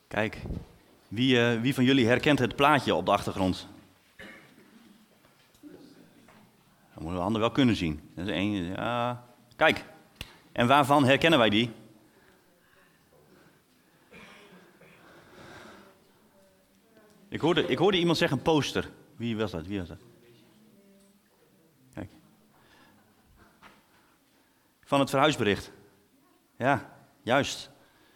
Kijk, wie van jullie herkent het plaatje op de achtergrond? Dan moeten we handen wel kunnen zien. Dat is één, ja. Kijk, en waarvan herkennen wij die? Ik hoorde iemand zeggen een poster. Wie was dat? Kijk. Van het verhuisbericht. Ja, juist.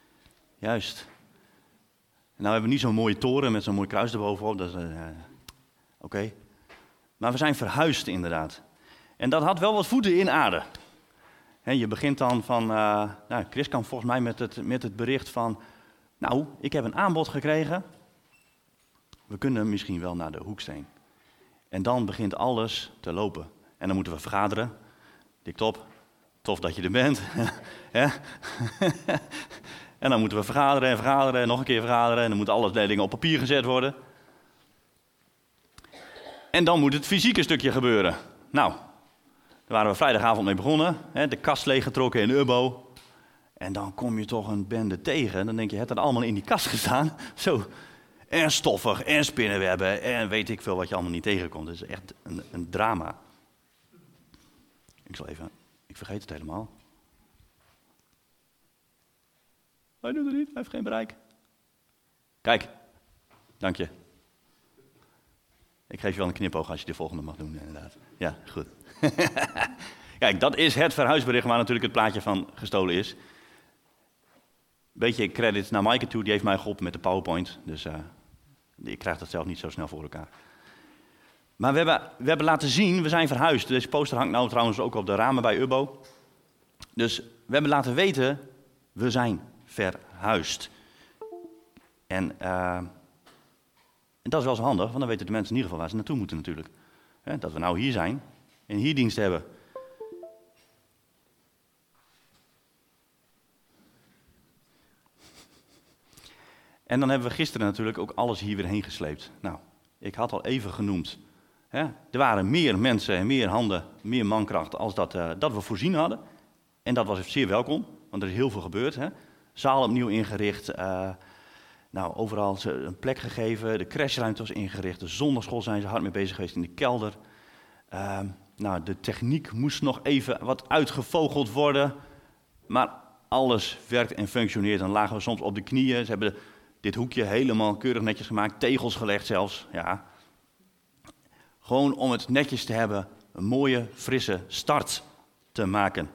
Nou hebben we niet zo'n mooie toren met zo'n mooi kruis erbovenop. Oké. Maar we zijn verhuisd inderdaad. En dat had wel wat voeten in aarde. Je begint dan van... Chris kan volgens mij met het bericht van... Nou, ik heb een aanbod gekregen. We kunnen misschien wel naar de Hoeksteen. En dan begint alles te lopen. En dan moeten we vergaderen. Dik top. Tof dat je er bent. En dan moeten we vergaderen en nog een keer vergaderen. En dan moeten alle dingen op papier gezet worden. En dan moet het fysieke stukje gebeuren. Nou, daar waren we vrijdagavond mee begonnen. De kast leeggetrokken in Ubbo. En dan kom je toch een bende tegen. Dan denk je, het had allemaal in die kast gestaan. Zo. En stoffig, en spinnenwebben, en weet ik veel wat je allemaal niet tegenkomt. Het is echt een drama. Ik vergeet het helemaal. Hij doet het niet, hij heeft geen bereik. Kijk, dank je. Ik geef je wel een knipoog als je de volgende mag doen, inderdaad. Ja, goed. Kijk, dat is het verhuisbericht waar natuurlijk het plaatje van gestolen is. Beetje credits naar Maaike toe, die heeft mij geholpen met de PowerPoint. Dus ik krijg dat zelf niet zo snel voor elkaar. Maar we hebben laten zien, we zijn verhuisd. Deze poster hangt nou trouwens ook op de ramen bij Ubbo. Dus we hebben laten weten, we zijn verhuisd. En dat is wel zo handig, want dan weten de mensen in ieder geval waar ze naartoe moeten natuurlijk. Dat we nou hier zijn en hier dienst hebben. En dan hebben we gisteren natuurlijk ook alles hier weer heen gesleept. Nou, ik had al even genoemd. Er waren meer mensen en meer handen, meer mankracht als dat we voorzien hadden. En dat was zeer welkom, want er is heel veel gebeurd. Zaal opnieuw ingericht, overal een plek gegeven, de crashruimte was ingericht, de zondagschool zijn ze hard mee bezig geweest in de kelder. De techniek moest nog even wat uitgevogeld worden, maar alles werkt en functioneert. Dan lagen we soms op de knieën, ze hebben dit hoekje helemaal keurig netjes gemaakt, tegels gelegd zelfs, ja. Gewoon om het netjes te hebben, een mooie, frisse start te maken.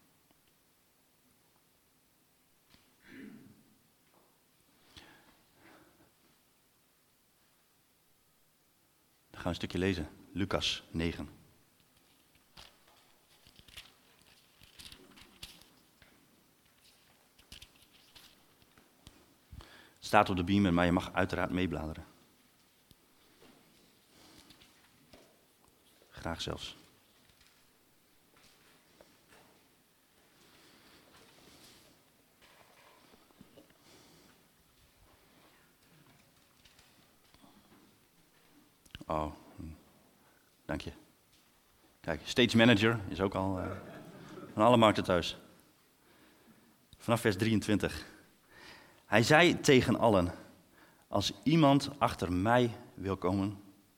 Dan gaan we een stukje lezen, Lucas 9. Het staat op de beamer, maar je mag uiteraard meebladeren. Graag zelfs. Oh, dank je. Kijk, stage manager is ook al van alle markten thuis. Vanaf vers 23. Hij zei tegen allen, als iemand achter mij wil komen,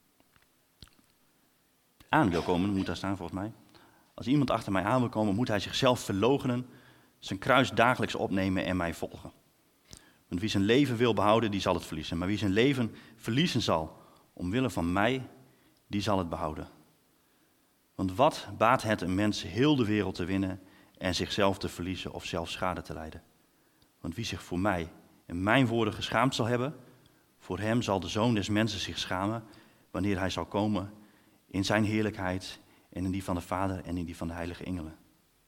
aan wil komen, moet daar staan volgens mij. Als iemand achter mij aan wil komen, moet hij zichzelf verloochenen, zijn kruis dagelijks opnemen en mij volgen. Want wie zijn leven wil behouden, die zal het verliezen. Maar wie zijn leven verliezen zal, omwille van mij, die zal het behouden. Want wat baat het een mens heel de wereld te winnen en zichzelf te verliezen of zelf schade te lijden? Want wie zich voor mij en mijn woorden geschaamd zal hebben, voor hem zal de Zoon des Mensen zich schamen, wanneer hij zal komen in zijn heerlijkheid en in die van de Vader en in die van de heilige engelen.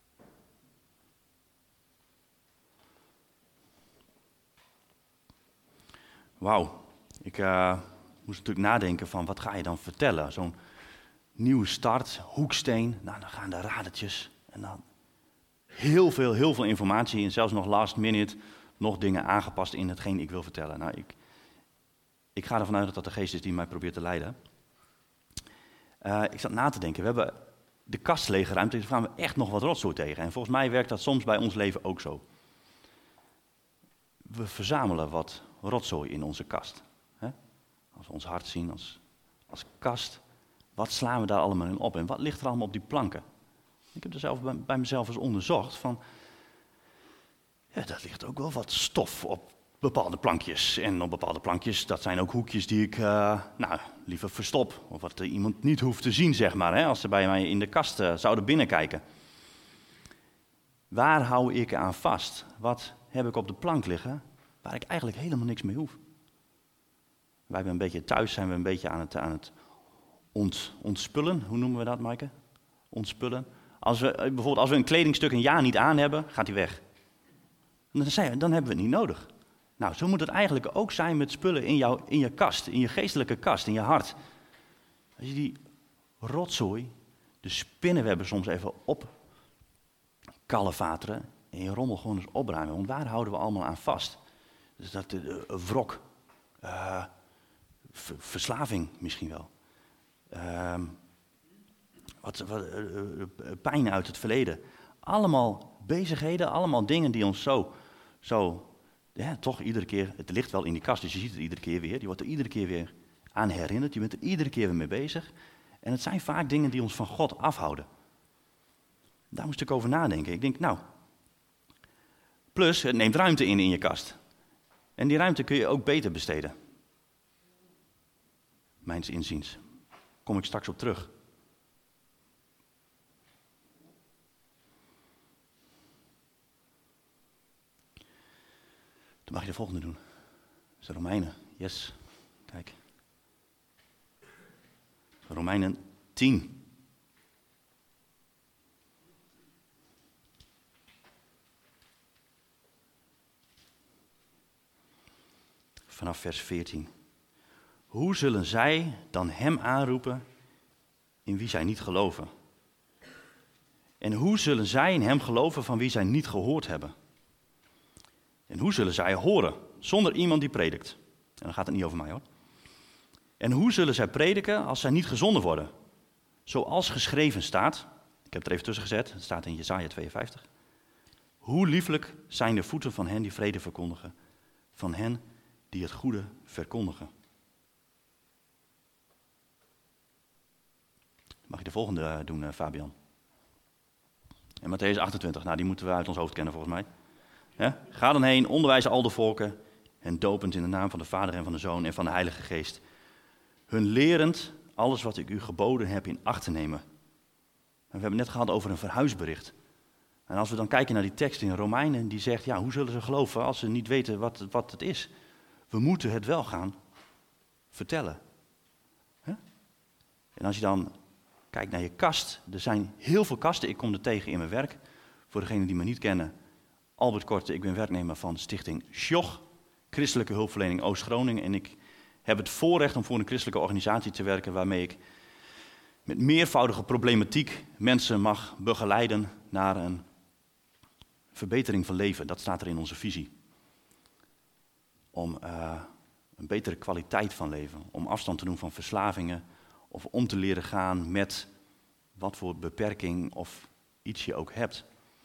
Wauw, ik moest natuurlijk nadenken van wat ga je dan vertellen? Zo'n nieuwe start, Hoeksteen, nou dan gaan de radertjes en dan heel veel informatie en zelfs nog last minute nog dingen aangepast in hetgeen ik wil vertellen. Nou, ik ga ervan uit dat dat de geest is die mij probeert te leiden. Ik zat na te denken, we hebben de kast leeggeruimd, daar gaan we echt nog wat rotzooi tegen. En volgens mij werkt dat soms bij ons leven ook zo. we verzamelen wat rotzooi in onze kast. Hè? Als we ons hart zien als kast, wat slaan we daar allemaal in op? En wat ligt er allemaal op die planken? Ik heb er zelf bij mezelf eens onderzocht van, ja, daar ligt ook wel wat stof op bepaalde plankjes. En op bepaalde plankjes, dat zijn ook hoekjes die ik liever verstop. Of wat iemand niet hoeft te zien, zeg maar, hè, als ze bij mij in de kast zouden binnenkijken. Waar hou ik aan vast? Wat heb ik op de plank liggen waar ik eigenlijk helemaal niks mee hoef? Wij hebben een beetje thuis, zijn we een beetje aan het ontspullen. Hoe noemen we dat, Maaike? Ontspullen. Bijvoorbeeld als we een kledingstuk een jaar niet aan hebben, gaat die weg. Dan hebben we het niet nodig. Nou, zo moet het eigenlijk ook zijn met spullen in je kast, in je geestelijke kast, in je hart. Als je die rotzooi, de spinnenwebben soms even opkalevateren en je rommel gewoon eens opruimen. Want waar houden we allemaal aan vast? Dus dat wrok, verslaving misschien wel. Pijn uit het verleden. Allemaal bezigheden, allemaal dingen die ons zo toch iedere keer, het ligt wel in die kast, dus je ziet het iedere keer weer. Je wordt er iedere keer weer aan herinnerd, je bent er iedere keer weer mee bezig. En het zijn vaak dingen die ons van God afhouden. Daar moest ik over nadenken. Ik denk, plus het neemt ruimte in je kast. En die ruimte kun je ook beter besteden. Mijns inziens. Kom ik straks op terug. Dan mag je de volgende doen. Dat is de Romeinen. Yes. Kijk. Romeinen 10. Vanaf vers 14. Hoe zullen zij dan hem aanroepen in wie zij niet geloven? En hoe zullen zij in hem geloven van wie zij niet gehoord hebben? En hoe zullen zij horen zonder iemand die predikt? En dan gaat het niet over mij hoor. En hoe zullen zij prediken als zij niet gezonden worden? Zoals geschreven staat, ik heb het er even tussen gezet, het staat in Jesaja 52. Hoe lieflijk zijn de voeten van hen die vrede verkondigen, van hen die het goede verkondigen. Mag je de volgende doen, Fabian? En Mattheüs 28, die moeten we uit ons hoofd kennen volgens mij. Ja? Ga dan heen, onderwijs al de volken en dopend in de naam van de Vader en van de Zoon en van de Heilige Geest. Hun lerend alles wat ik u geboden heb in acht te nemen. En we hebben het net gehad over een verhuisbericht. En als we dan kijken naar die tekst in Romeinen, die zegt, hoe zullen ze geloven als ze niet weten wat het is? We moeten het wel gaan vertellen. En als je dan kijkt naar je kast, er zijn heel veel kasten, ik kom er tegen in mijn werk. Voor degenen die me niet kennen, Albert Korte, ik ben werknemer van Stichting SJOG, Christelijke Hulpverlening Oost-Groningen. En ik heb het voorrecht om voor een christelijke organisatie te werken waarmee ik met meervoudige problematiek mensen mag begeleiden naar een verbetering van leven. Dat staat er in onze visie. Om een betere kwaliteit van leven, om afstand te doen van verslavingen of om te leren gaan met wat voor beperking of iets je ook hebt.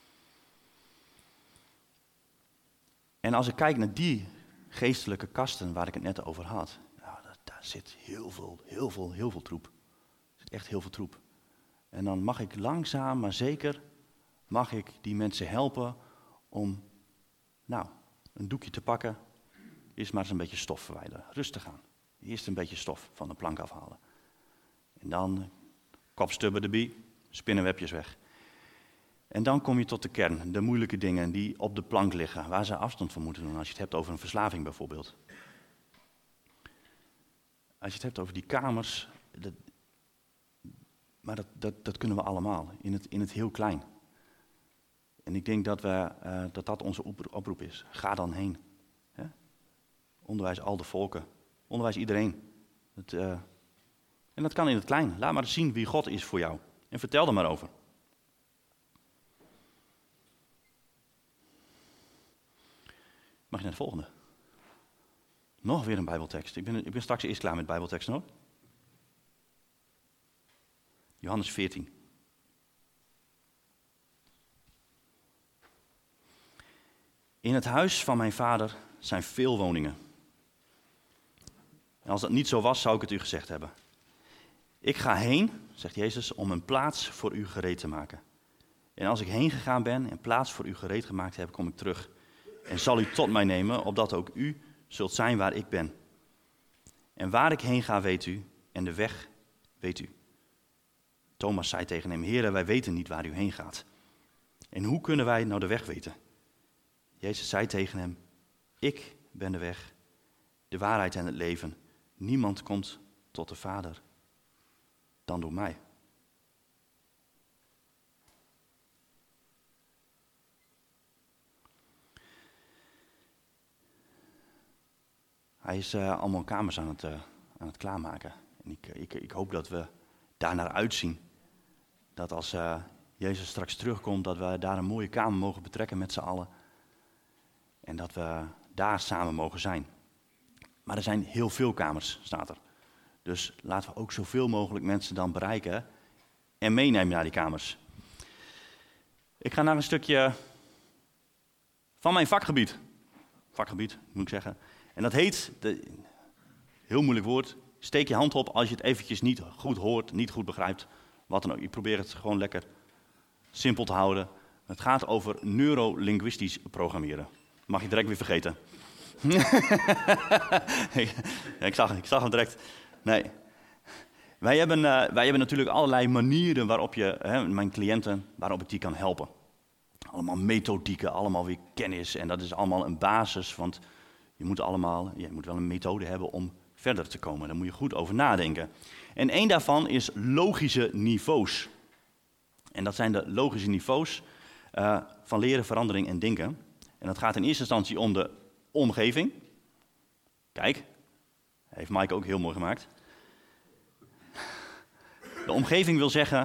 En als ik kijk naar die geestelijke kasten waar ik het net over had, daar zit heel veel troep. Er zit echt heel veel troep. En dan mag ik langzaam, maar zeker, die mensen helpen om, een doekje te pakken. Eerst maar eens een beetje stof verwijderen. Rustig aan. Eerst een beetje stof van de plank afhalen. En dan kopstubben erbij, spinnenwebjes weg. En dan kom je tot de kern, de moeilijke dingen die op de plank liggen, waar ze afstand van moeten doen. Als je het hebt over een verslaving bijvoorbeeld. Als je het hebt over die kamers, dat kunnen we allemaal, in het heel klein. En ik denk dat onze oproep is. Ga dan heen. Hè? Onderwijs al de volken. Onderwijs iedereen. En dat kan in het klein. Laat maar zien wie God is voor jou. En vertel er maar over. Mag je naar de volgende? Nog weer een Bijbeltekst. Ik ben straks eerst klaar met Bijbelteksten hoor. Johannes 14. In het huis van mijn vader zijn veel woningen. En als dat niet zo was, zou ik het u gezegd hebben. Ik ga heen, zegt Jezus, om een plaats voor u gereed te maken. En als ik heen gegaan ben en plaats voor u gereed gemaakt heb, kom ik terug. En zal u tot mij nemen, opdat ook u zult zijn waar ik ben. En waar ik heen ga, weet u, en de weg weet u. Thomas zei tegen hem, Heere, wij weten niet waar u heen gaat. En hoe kunnen wij nou de weg weten? Jezus zei tegen hem, ik ben de weg, de waarheid en het leven. Niemand komt tot de Vader dan door mij. Hij is allemaal kamers aan het klaarmaken. En ik hoop dat we daar naar uitzien. Dat als Jezus straks terugkomt, dat we daar een mooie kamer mogen betrekken met z'n allen. En dat we daar samen mogen zijn. Maar er zijn heel veel kamers, staat er. Dus laten we ook zoveel mogelijk mensen dan bereiken en meenemen naar die kamers. Ik ga naar een stukje van mijn vakgebied. Vakgebied, moet ik zeggen. En dat heet, heel moeilijk woord, steek je hand op als je het eventjes niet goed hoort, niet goed begrijpt. Wat dan ook. Ik probeer het gewoon lekker simpel te houden. Het gaat over neurolinguïstisch programmeren. Mag je direct weer vergeten. ik zag hem direct. Nee. Wij hebben natuurlijk allerlei manieren waarop mijn cliënten, waarop ik die kan helpen. Allemaal methodieken, allemaal weer kennis. En dat is allemaal een basis, want je moet wel een methode hebben om verder te komen. Daar moet je goed over nadenken. En één daarvan is logische niveaus. En dat zijn de logische niveaus van leren, verandering en denken. En dat gaat in eerste instantie om de omgeving. Kijk, heeft Mike ook heel mooi gemaakt. De omgeving wil zeggen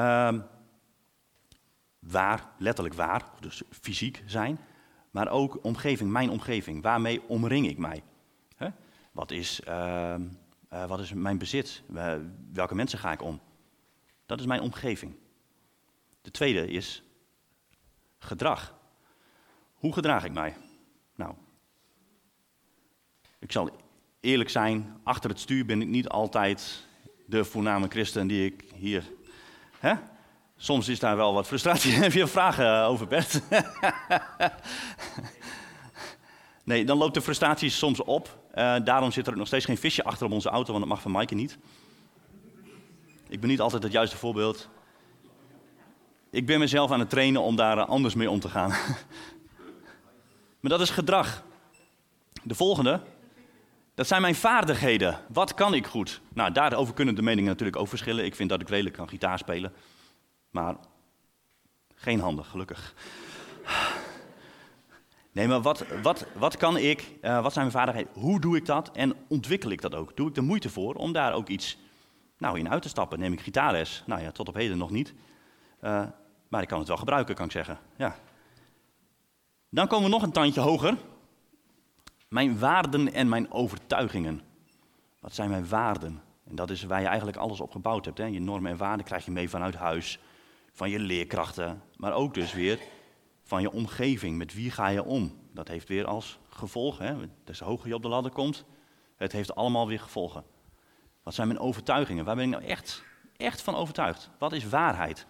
waar, letterlijk waar, dus fysiek zijn. Maar ook omgeving, mijn omgeving. Waarmee omring ik mij? Wat is mijn bezit? Welke mensen ga ik om? Dat is mijn omgeving. De tweede is gedrag. Hoe gedraag ik mij? Nou, ik zal eerlijk zijn, achter het stuur ben ik niet altijd de voorname christen die ik hier... Soms is daar wel wat frustratie. Heb je vragen over, Bert? Nee, dan loopt de frustratie soms op. Daarom zit er nog steeds geen visje achter op onze auto, want dat mag van Maaike niet. Ik ben niet altijd het juiste voorbeeld. Ik ben mezelf aan het trainen om daar anders mee om te gaan. Maar dat is gedrag. De volgende, dat zijn mijn vaardigheden. Wat kan ik goed? Nou, daarover kunnen de meningen natuurlijk ook verschillen. Ik vind dat ik redelijk kan gitaar spelen. Maar geen handen, gelukkig. Nee, maar wat kan ik? Wat zijn mijn vaardigheden? Hoe doe ik dat? En ontwikkel ik dat ook? Doe ik de moeite voor om daar ook iets in uit te stappen? Neem ik gitaarles? Nou ja, tot op heden nog niet. Maar ik kan het wel gebruiken, kan ik zeggen. Ja. Dan komen we nog een tandje hoger. Mijn waarden en mijn overtuigingen. Wat zijn mijn waarden? En dat is waar je eigenlijk alles op gebouwd hebt. Hè? Je normen en waarden krijg je mee vanuit huis, van je leerkrachten, maar ook dus weer van je omgeving. Met wie ga je om? Dat heeft weer als gevolg, des hoger je op de ladder komt, het heeft allemaal weer gevolgen. Wat zijn mijn overtuigingen? Waar ben ik nou echt van overtuigd? Wat is waarheid?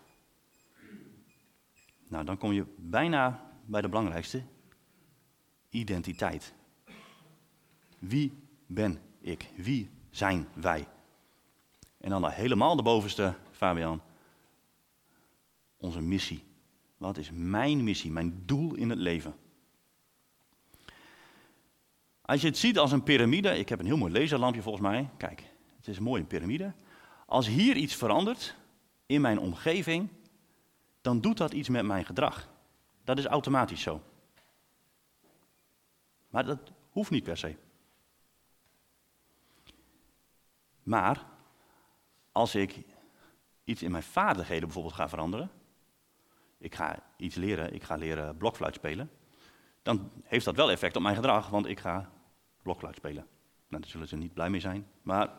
Nou, dan kom je bijna bij de belangrijkste. Identiteit. Wie ben ik? Wie zijn wij? En dan helemaal de bovenste, Fabian. Onze missie. Wat is mijn missie, mijn doel in het leven? Als je het ziet als een piramide, ik heb een heel mooi laserlampje volgens mij. Kijk, het is een mooie piramide. Als hier iets verandert in mijn omgeving, dan doet dat iets met mijn gedrag. Dat is automatisch zo. Maar dat hoeft niet per se. Maar als ik iets in mijn vaardigheden bijvoorbeeld ga veranderen, ik ga iets leren, ik ga leren blokfluit spelen, dan heeft dat wel effect op mijn gedrag, want ik ga blokfluit spelen. Nou, daar zullen ze niet blij mee zijn, maar...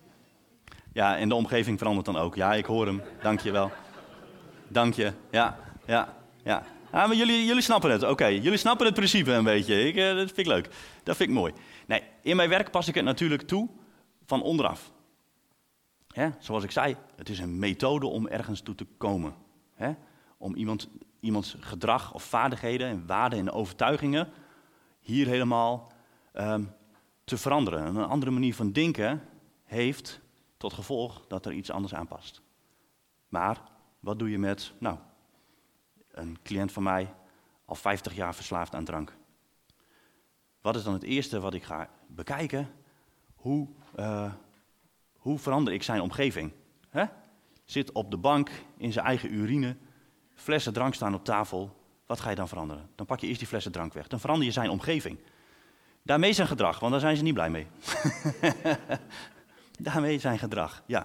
Ja, en de omgeving verandert dan ook. Ja, ik hoor hem. Dank je wel. Dank je. Ja, Ja, ja. Ah, maar jullie snappen het. Oké, jullie snappen het principe een beetje. Dat vind ik leuk. Dat vind ik mooi. Nee, in mijn werk pas ik het natuurlijk toe van onderaf. Zoals ik zei, het is een methode om ergens toe te komen. Om iemands gedrag of vaardigheden en waarden en overtuigingen hier helemaal te veranderen. Een andere manier van denken heeft tot gevolg dat er iets anders aanpast. Maar wat doe je met, een cliënt van mij, al 50 jaar verslaafd aan drank? Wat is dan het eerste wat ik ga bekijken? Hoe verander ik zijn omgeving? Zit op de bank in zijn eigen urine, flessen drank staan op tafel. Wat ga je dan veranderen? Dan pak je eerst die flessen drank weg. Dan verander je zijn omgeving. Daarmee zijn gedrag, want daar zijn ze niet blij mee. Daarmee zijn gedrag, ja.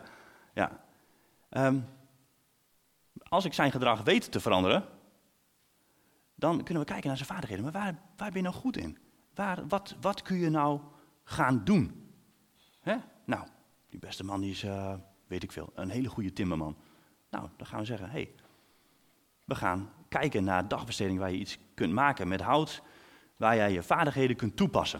Als ik zijn gedrag weet te veranderen, dan kunnen we kijken naar zijn vaardigheden. Maar waar ben je nou goed in? Wat kun je nou gaan doen? Nou, die beste man die is, weet ik veel, een hele goede timmerman. Nou, dan gaan we zeggen, we gaan kijken naar dagbesteding waar je iets kunt maken met hout, waar jij je vaardigheden kunt toepassen.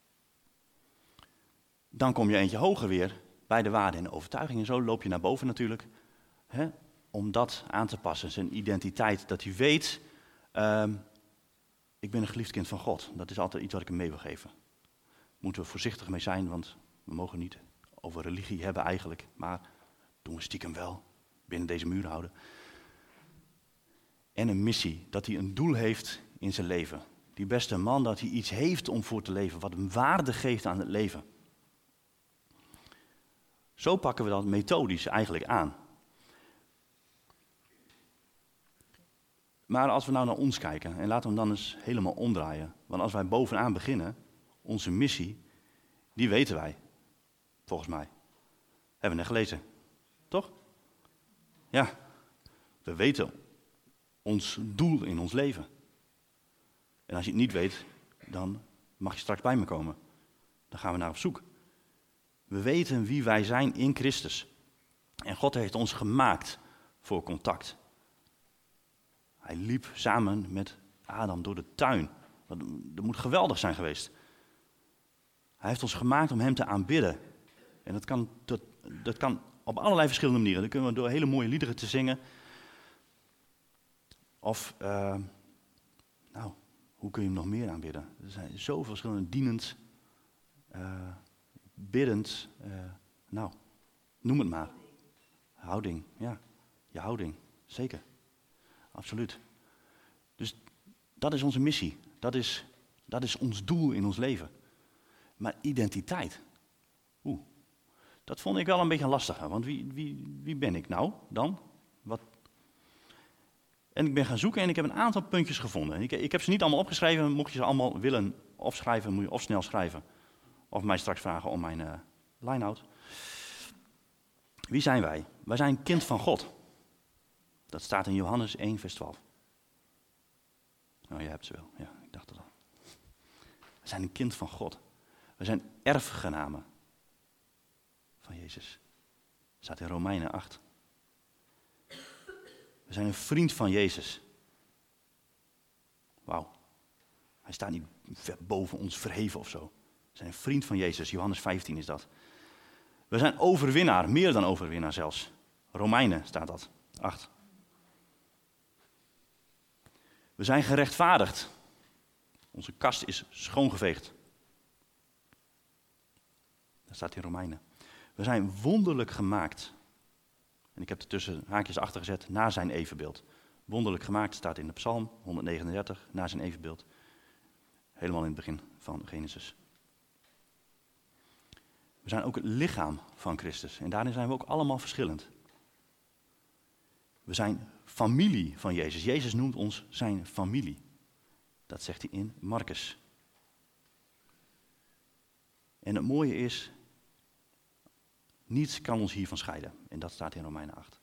Dan kom je eentje hoger weer bij de waarden en de overtuigingen. Zo loop je naar boven natuurlijk, om dat aan te passen. Zijn identiteit, dat hij weet, ik ben een geliefd kind van God. Dat is altijd iets wat ik hem mee wil geven. Moeten we voorzichtig mee zijn, want we mogen niet over religie hebben eigenlijk. Maar doen we stiekem wel, binnen deze muren houden. En een missie, dat hij een doel heeft in zijn leven. Die beste man, dat hij iets heeft om voor te leven, wat hem waarde geeft aan het leven. Zo pakken we dat methodisch eigenlijk aan. Maar als we nou naar ons kijken, en laten we hem dan eens helemaal omdraaien. Want als wij bovenaan beginnen, onze missie, die weten wij, volgens mij. Hebben we net gelezen, toch? Ja, we weten ons doel in ons leven. En als je het niet weet, dan mag je straks bij me komen. Dan gaan we naar op zoek. We weten wie wij zijn in Christus. En God heeft ons gemaakt voor contact. Hij liep samen met Adam door de tuin. Dat moet geweldig zijn geweest. Hij heeft ons gemaakt om hem te aanbidden. En dat kan op allerlei verschillende manieren. Dat kunnen we door hele mooie liederen te zingen. Of, hoe kun je hem nog meer aanbidden? Er zijn zoveel verschillende dienend, biddend, noem het maar. Houding, ja. Je houding, zeker. Absoluut. Dus dat is onze missie. Dat is ons doel in ons leven. Maar identiteit, dat vond ik wel een beetje lastiger. Want wie ben ik nou dan? En ik ben gaan zoeken en ik heb een aantal puntjes gevonden. Ik heb ze niet allemaal opgeschreven. Mocht je ze allemaal willen opschrijven, moet je of snel schrijven. Of mij straks vragen om mijn line-out. Wie zijn wij? Wij zijn kind van God. Dat staat in Johannes 1, vers 12. Nou, jij hebt ze wel. Ja, ik dacht het al. We zijn een kind van God. We zijn erfgenamen van Jezus. Dat staat in Romeinen 8. We zijn een vriend van Jezus. Wauw. Hij staat niet boven ons verheven of zo. We zijn een vriend van Jezus. Johannes 15 is dat. We zijn overwinnaar, meer dan overwinnaar zelfs. Romeinen staat dat, 8. We zijn gerechtvaardigd. Onze kast is schoongeveegd. Dat staat in Romeinen. We zijn wonderlijk gemaakt. En ik heb er tussen haakjes achter gezet, naar zijn evenbeeld. Wonderlijk gemaakt staat in de Psalm 139, naar zijn evenbeeld. Helemaal in het begin van Genesis. We zijn ook het lichaam van Christus. En daarin zijn we ook allemaal verschillend. We zijn familie van Jezus. Jezus noemt ons zijn familie. Dat zegt hij in Marcus. En het mooie is, niets kan ons hiervan scheiden. En dat staat in Romeinen 8.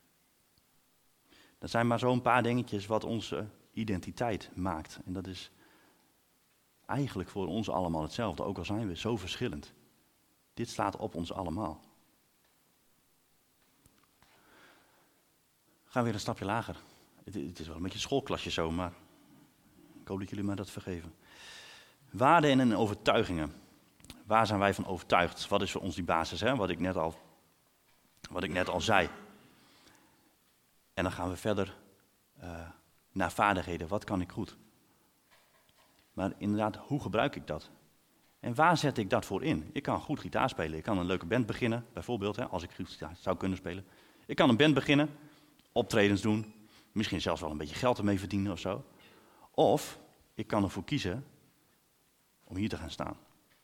Dat zijn maar zo'n paar dingetjes wat onze identiteit maakt. En dat is eigenlijk voor ons allemaal hetzelfde, ook al zijn we zo verschillend. Dit slaat op ons allemaal. Gaan we weer een stapje lager. Het is wel een beetje een schoolklasje zo, maar ik hoop dat jullie mij dat vergeven. Waarden en overtuigingen. Waar zijn wij van overtuigd? Wat is voor ons die basis, hè? Wat ik net al zei. En dan gaan we verder naar vaardigheden. Wat kan ik goed? Maar inderdaad, hoe gebruik ik dat? En waar zet ik dat voor in? Ik kan goed gitaar spelen. Ik kan een leuke band beginnen, bijvoorbeeld, hè, als ik goed gitaar zou kunnen spelen. Ik kan een band beginnen, optredens doen, misschien zelfs wel een beetje geld ermee verdienen of zo. Of ik kan ervoor kiezen om hier te gaan staan.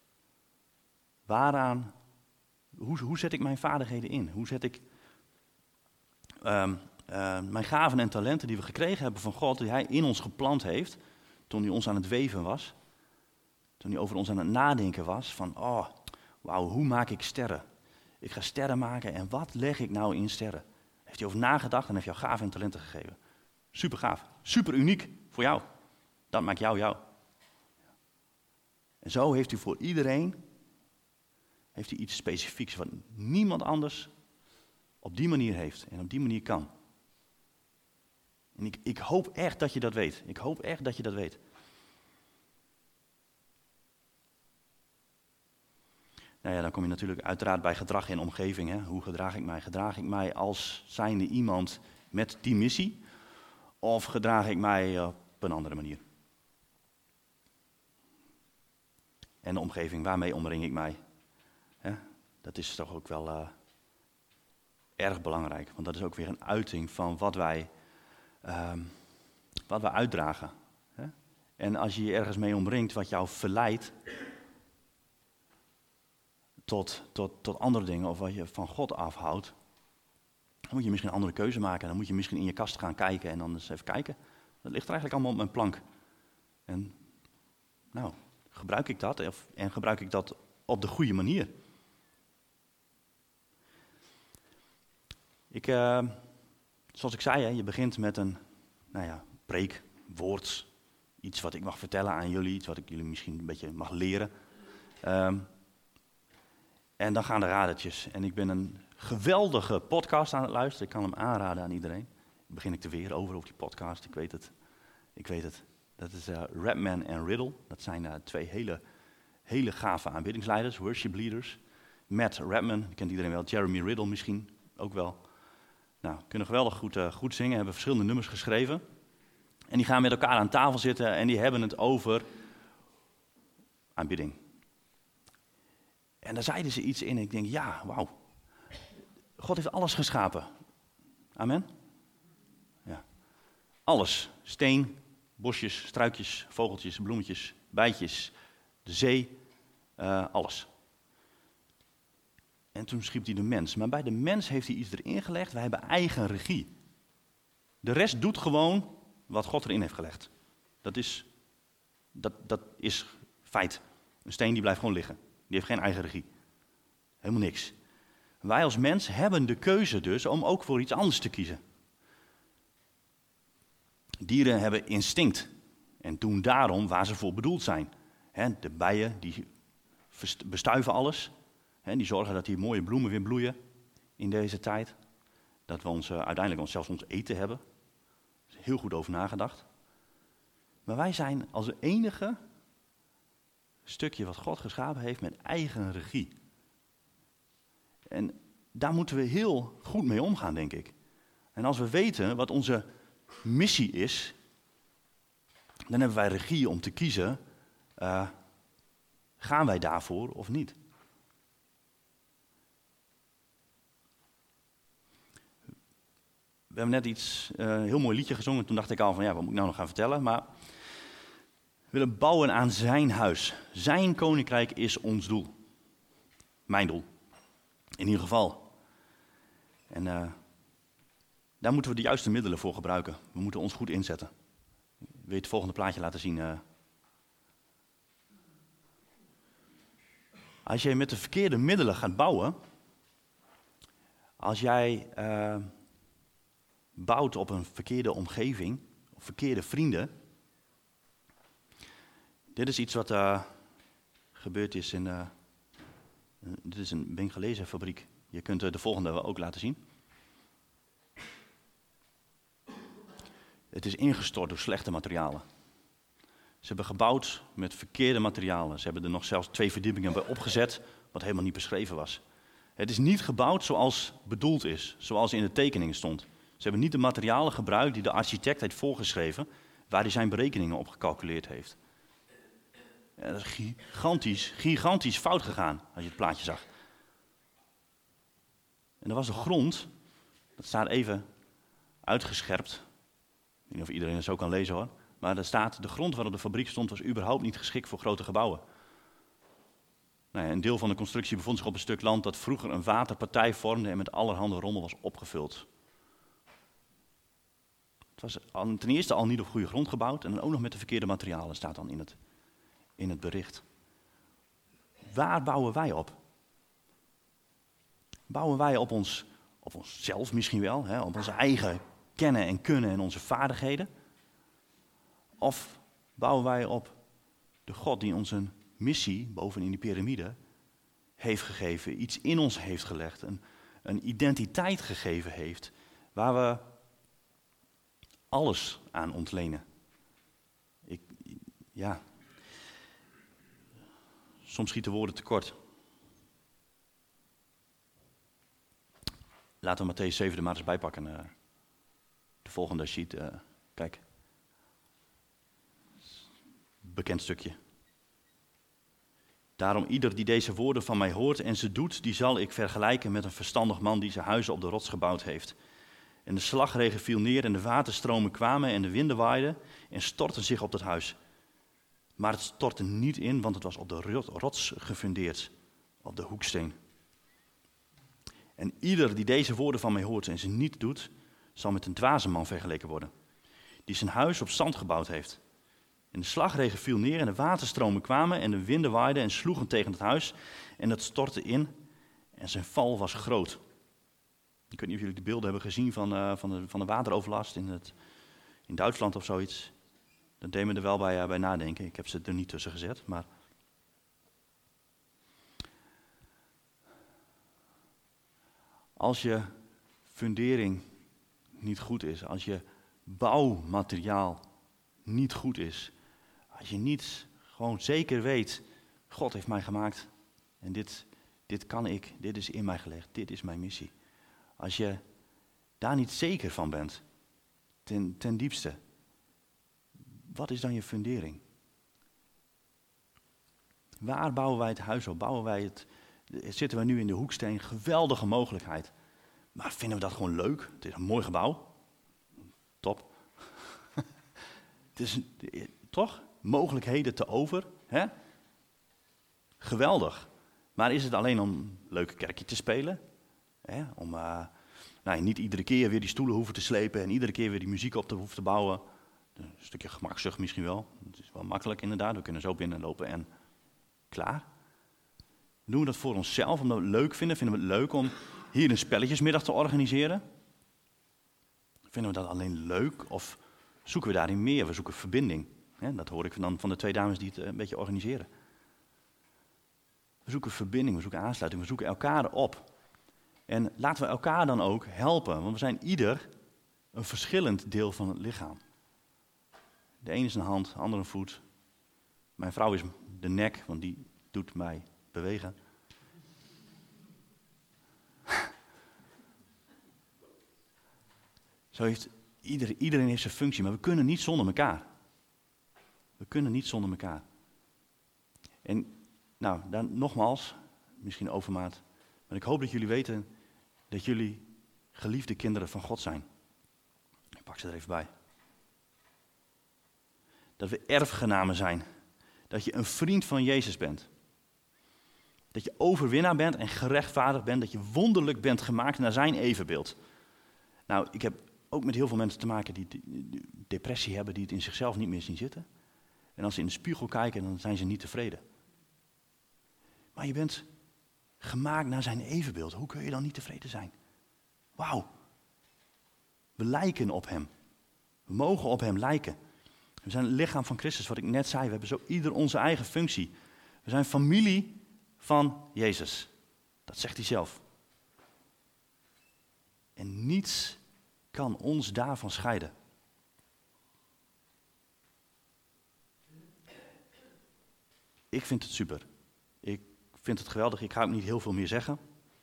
Hoe zet ik mijn vaardigheden in? Hoe zet ik mijn gaven en talenten die we gekregen hebben van God, die Hij in ons geplant heeft, toen Hij ons aan het weven was, toen Hij over ons aan het nadenken was, van wauw, hoe maak ik sterren? Ik ga sterren maken en wat leg ik nou in sterren? Heeft Hij over nagedacht en heeft jou gaven en talenten gegeven. Super gaaf, super uniek voor jou. Dat maakt jou. En zo heeft Hij voor iedereen iets specifieks wat niemand anders op die manier heeft en op die manier kan. En ik hoop echt dat je dat weet. Ik hoop echt dat je dat weet. Nou ja, dan kom je natuurlijk uiteraard bij gedrag en omgeving. Hè. Hoe gedraag ik mij? Gedraag ik mij als zijnde iemand met die missie? Of gedraag ik mij op een andere manier? En de omgeving, waarmee omring ik mij? Hè? Dat is toch ook wel erg belangrijk. Want dat is ook weer een uiting van wat wij uitdragen. Hè? En als je je ergens mee omringt wat jou verleidt tot andere dingen, of wat je van God afhoudt, dan moet je misschien een andere keuze maken. Dan moet je misschien in je kast gaan kijken en dan eens even kijken. Dat ligt er eigenlijk allemaal op mijn plank. En nou, gebruik ik dat? En gebruik ik dat op de goede manier? Zoals ik zei, je begint met een preek, woord, iets wat ik mag vertellen aan jullie, iets wat ik jullie misschien een beetje mag leren. En dan gaan de radertjes. En ik ben een geweldige podcast aan het luisteren. Ik kan hem aanraden aan iedereen. Dan begin ik te weer over die podcast. Ik weet het. Dat is Rapman en Riddle. Dat zijn twee hele gave aanbiddingsleiders, worship leaders. Matt Rapman, die kent iedereen wel. Jeremy Riddle misschien ook wel. Nou, kunnen geweldig goed zingen, hebben verschillende nummers geschreven. En die gaan met elkaar aan tafel zitten en die hebben het over aanbidding. En daar zeiden ze iets in en ik denk, ja, wauw. God heeft alles geschapen. Amen? Ja. Alles. Steen, bosjes, struikjes, vogeltjes, bloemetjes, bijtjes, de zee, alles. En toen schiep hij de mens. Maar bij de mens heeft hij iets erin gelegd. Wij hebben eigen regie. De rest doet gewoon wat God erin heeft gelegd. Dat is feit. Een steen die blijft gewoon liggen. Die heeft geen eigen regie. Helemaal niks. Wij als mens hebben de keuze dus om ook voor iets anders te kiezen. Dieren hebben instinct. En doen daarom waar ze voor bedoeld zijn. De bijen die bestuiven alles. Die zorgen dat die mooie bloemen weer bloeien in deze tijd. Dat we uiteindelijk zelfs ons eten hebben. Er is heel goed over nagedacht. Maar wij zijn als enige stukje wat God geschapen heeft met eigen regie. En daar moeten we heel goed mee omgaan, denk ik. En als we weten wat onze missie is, dan hebben wij regie om te kiezen, gaan wij daarvoor of niet? We hebben net een heel mooi liedje gezongen. Toen dacht ik al van, wat moet ik nou nog gaan vertellen? Maar we willen bouwen aan zijn huis. Zijn koninkrijk is ons doel. Mijn doel. In ieder geval. En daar moeten we de juiste middelen voor gebruiken. We moeten ons goed inzetten. Wil je het volgende plaatje laten zien? Als je met de verkeerde middelen gaat bouwen, als jij bouwt op een verkeerde omgeving, of verkeerde vrienden. Dit is iets wat gebeurd is dit is een Bengalese fabriek. Je kunt de volgende ook laten zien. Het is ingestort door slechte materialen. Ze hebben gebouwd met verkeerde materialen. Ze hebben er nog zelfs 2 verdiepingen bij opgezet, wat helemaal niet beschreven was. Het is niet gebouwd zoals bedoeld is, zoals in de tekeningen stond. Ze hebben niet de materialen gebruikt die de architect heeft voorgeschreven, waar hij zijn berekeningen op gecalculeerd heeft. Ja, dat is gigantisch fout gegaan, als je het plaatje zag. En er was een grond, dat staat even uitgescherpt. Ik weet niet of iedereen het zo kan lezen hoor. Maar er staat, de grond waarop de fabriek stond was überhaupt niet geschikt voor grote gebouwen. Nou ja, een deel van de constructie bevond zich op een stuk land dat vroeger een waterpartij vormde en met allerhande rommel was opgevuld. Het was ten eerste al niet op goede grond gebouwd en dan ook nog met de verkeerde materialen, staat dan in het bericht. Waar bouwen wij op? Bouwen wij op onszelf misschien wel, hè, op onze eigen kennen en kunnen en onze vaardigheden? Of bouwen wij op de God die ons een missie bovenin die piramide heeft gegeven, iets in ons heeft gelegd, een identiteit gegeven heeft, waar we alles aan ontlenen? Soms schieten woorden tekort. Laten we Mattheüs 7 er maar eens bij pakken. De volgende sheet. Kijk. Bekend stukje. Daarom ieder die deze woorden van mij hoort en ze doet, die zal ik vergelijken met een verstandig man die zijn huizen op de rots gebouwd heeft. En de slagregen viel neer en de waterstromen kwamen en de winden waaiden en stortten zich op dat huis. Maar het stortte niet in, want het was op de rots gefundeerd, op de hoeksteen. En ieder die deze woorden van mij hoort en ze niet doet, zal met een dwaze man vergeleken worden, die zijn huis op zand gebouwd heeft. En de slagregen viel neer en de waterstromen kwamen en de winden waaiden en sloegen tegen het huis en het stortte in en zijn val was groot. Ik weet niet of jullie de beelden hebben gezien van de wateroverlast in Duitsland of zoiets. Dat deed me er wel bij nadenken. Ik heb ze er niet tussen gezet, maar als je fundering niet goed is, als je bouwmateriaal niet goed is, als je niet gewoon zeker weet, God heeft mij gemaakt en dit kan ik, dit is in mij gelegd, dit is mijn missie. Als je daar niet zeker van bent, ten diepste, wat is dan je fundering? Waar bouwen wij het huis op? Zitten we nu in de hoeksteen? Geweldige mogelijkheid. Maar vinden we dat gewoon leuk? Het is een mooi gebouw. Top. Het is toch? Mogelijkheden te over. Hè? Geweldig. Maar is het alleen om leuke kerkje te spelen? Hè? Om niet iedere keer weer die stoelen hoeven te slepen en iedere keer weer die muziek op te hoeven te bouwen. Een stukje gemakzucht misschien wel. Het is wel makkelijk inderdaad. We kunnen zo binnenlopen en klaar. Doen we dat voor onszelf, omdat we het leuk vinden? Vinden we het leuk om hier een spelletjesmiddag te organiseren? Vinden we dat alleen leuk of zoeken we daarin meer? We zoeken verbinding. Dat hoor ik dan van de 2 dames die het een beetje organiseren. We zoeken verbinding, we zoeken aansluiting, we zoeken elkaar op. En laten we elkaar dan ook helpen, want we zijn ieder een verschillend deel van het lichaam. De een is een hand, de ander een voet. Mijn vrouw is de nek, want die doet mij bewegen. Zo heeft iedereen heeft zijn functie, maar we kunnen niet zonder elkaar. We kunnen niet zonder elkaar. En dan nogmaals, misschien overmaat, maar ik hoop dat jullie weten dat jullie geliefde kinderen van God zijn. Ik pak ze er even bij. Dat we erfgenamen zijn. Dat je een vriend van Jezus bent. Dat je overwinnaar bent en gerechtvaardigd bent. Dat je wonderlijk bent gemaakt naar zijn evenbeeld. Nou, ik heb ook met heel veel mensen te maken die depressie hebben, die het in zichzelf niet meer zien zitten. En als ze in de spiegel kijken, dan zijn ze niet tevreden. Maar je bent gemaakt naar zijn evenbeeld. Hoe kun je dan niet tevreden zijn? Wauw. We lijken op hem. We mogen op hem lijken. We zijn het lichaam van Christus, wat ik net zei. We hebben zo ieder onze eigen functie. We zijn familie van Jezus. Dat zegt hij zelf. En niets kan ons daarvan scheiden. Ik vind het super. Ik vind het geweldig. Ik ga ook niet heel veel meer zeggen.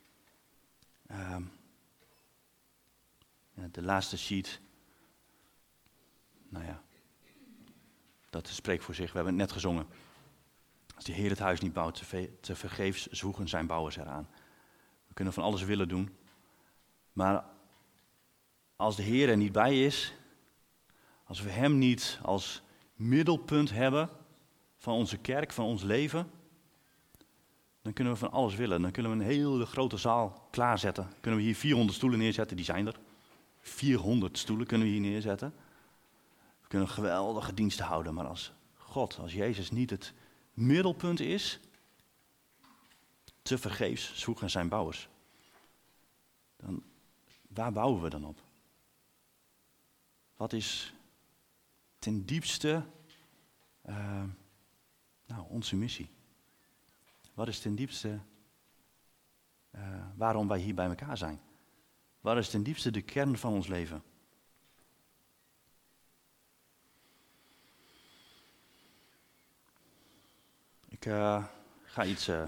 De laatste sheet. Nou ja, dat spreekt voor zich. We hebben het net gezongen. Als de Heer het huis niet bouwt, te vergeefs zwoegen zijn bouwers eraan. We kunnen van alles willen doen. Maar als de Heer er niet bij is, als we Hem niet als middelpunt hebben van onze kerk, van ons leven, dan kunnen we van alles willen. Dan kunnen we een hele grote zaal klaarzetten. Kunnen we hier 400 stoelen neerzetten, die zijn er. 400 stoelen kunnen we hier neerzetten. We kunnen geweldige diensten houden, maar als God, als Jezus niet het middelpunt is, te vergeefs zoeken zijn bouwers. Dan, waar bouwen we dan op? Wat is ten diepste onze missie? Wat is ten diepste waarom wij hier bij elkaar zijn? Wat is ten diepste de kern van ons leven? Ik ga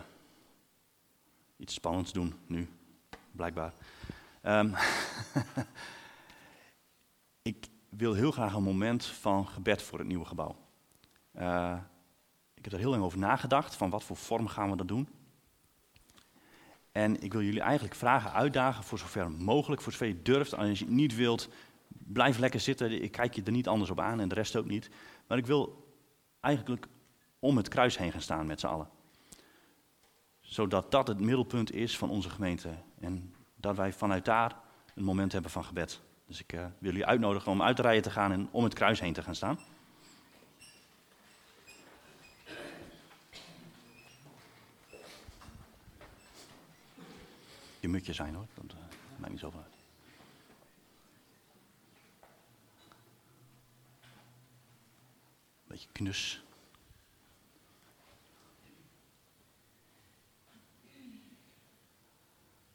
iets spannends doen nu, blijkbaar. Ik wil heel graag een moment van gebed voor het nieuwe gebouw. Ik heb er heel lang over nagedacht, van wat voor vorm gaan we dat doen. En ik wil jullie eigenlijk vragen, uitdagen, voor zover mogelijk, voor zover je durft. Als je het niet wilt, blijf lekker zitten. Ik kijk je er niet anders op aan en de rest ook niet. Maar ik wil eigenlijk om het kruis heen gaan staan met z'n allen. Zodat dat het middelpunt is van onze gemeente. En dat wij vanuit daar een moment hebben van gebed. Dus ik wil jullie uitnodigen om uit de rijen te gaan en om het kruis heen te gaan staan. Je moet je zijn hoor, dat maakt niet zoveel uit. Beetje knus.